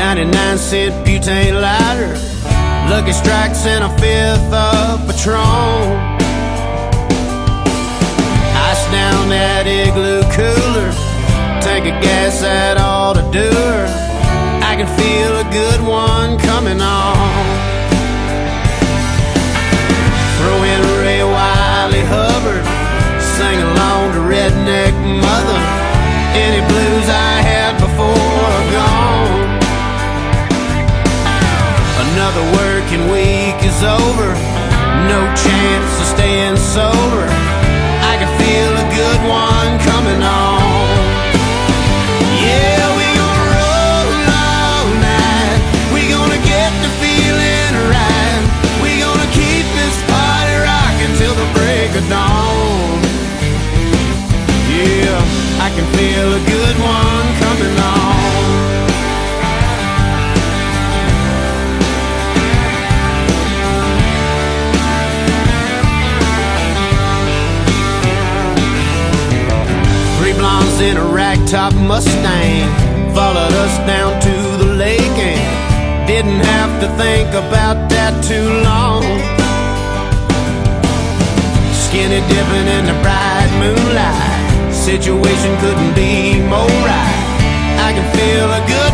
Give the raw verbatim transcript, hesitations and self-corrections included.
ninety-nine cent butane lighter, Lucky Strikes and a fifth of Patron. Ice down that igloo cooler, tank of gas that ought to do her. I can feel a good one coming on. Throw in Ray Wiley Hubbard, sing along to Redneck Mother. Any blues I had before are gone. Another working week is over, no chance of staying sober. I can feel a good one coming on. Yeah, we gonna roll all night, we gonna get the feeling right, we gonna keep this party rocking till the break of dawn. Yeah, I can feel a good one coming on. Three blondes in a ragtop Mustang followed us down to the lake and didn't have to think about that too long. Skinny dipping in the bright moonlight, situation couldn't be more right. I can feel a good